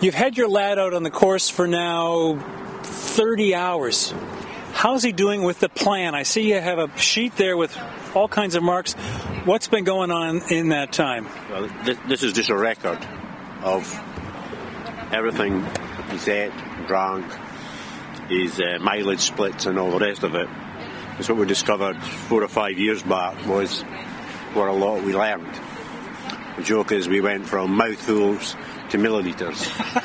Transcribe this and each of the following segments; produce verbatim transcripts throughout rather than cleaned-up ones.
You've had your lad out on the course for now thirty hours. How's he doing with the plan? I see you have a sheet there with all kinds of marks. What's been going on in that time? Well, this, this is just a record of everything he's ate, drank, his uh, mileage splits and all the rest of it. It's what we discovered four or five years back was where a lot we learned. The joke is we went from mouthfuls to milliliters.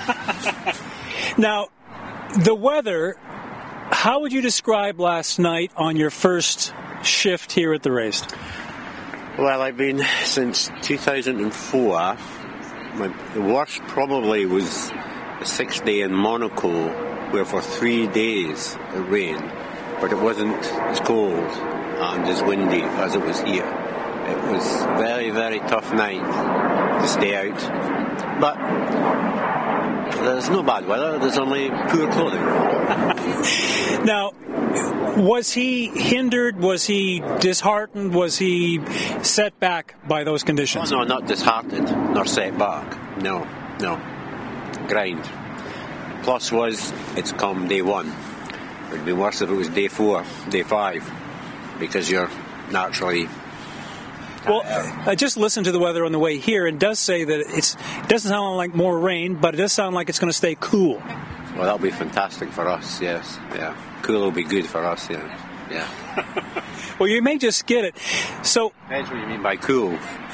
Now, the weather, how would you describe last night on your first shift here at the race? Well, I've been since two thousand four. My, the worst probably was the sixth day in Monaco, where for three days it rained, but it wasn't as cold and as windy as it was here. It was a very, very tough night to stay out. But there's no bad weather, there's only poor clothing. Now, was he hindered? Was he disheartened? Was he set back by those conditions? Oh, no, not disheartened, nor set back. No, no. Grind. Plus was, it's come day one. It would be worse if it was day four, day five, because you're naturally... Well, I just listened to the weather on the way here, and it does say that it's, it doesn't sound like more rain, but it does sound like it's going to stay cool. Well, that'll be fantastic for us, yes. Yeah, cool will be good for us, yeah. Yeah. Well, you may just get it. So, depends what you mean by cool.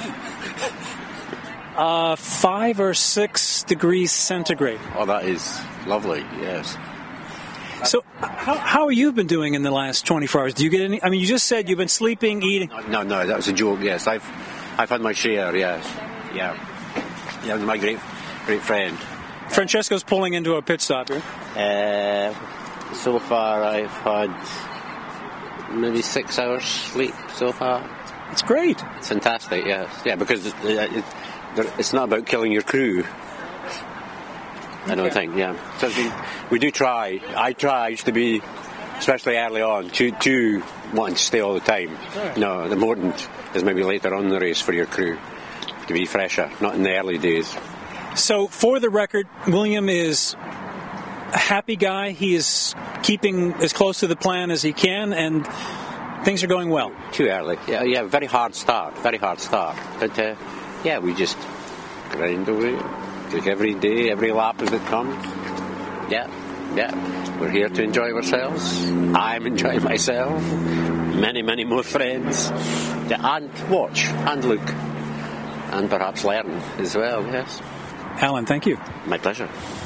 Uh, five or six degrees centigrade. Oh, that is lovely, yes. So, how how have you been doing in the last twenty-four hours? Do you get any? I mean, you just said you've been sleeping, eating. No, no, that was a joke. Yes, I've I've had my share. Yes, yeah, yeah. My great great friend. Francesco's pulling into a pit stop here. Uh, so far, I've had maybe six hours sleep so far. It's great. It's fantastic. Yes, yeah, because it, it, it, it's not about killing your crew. I don't think, yeah. So we, we do try. I try to be, especially early on, to, to want to stay all the time. Right. No, the important is maybe later on in the race for your crew to be fresher, not in the early days. So, for the record, William is a happy guy. He is keeping as close to the plan as he can, and things are going well. Too early. Yeah, yeah. Very hard start. Very hard start. But uh, yeah, we just grind away. Take every day, every lap as it comes. Yeah, yeah. We're here to enjoy ourselves. I'm enjoying myself. Many, many more friends. Yeah, and watch, and look. And perhaps learn as well, yes. Alan, thank you. My pleasure.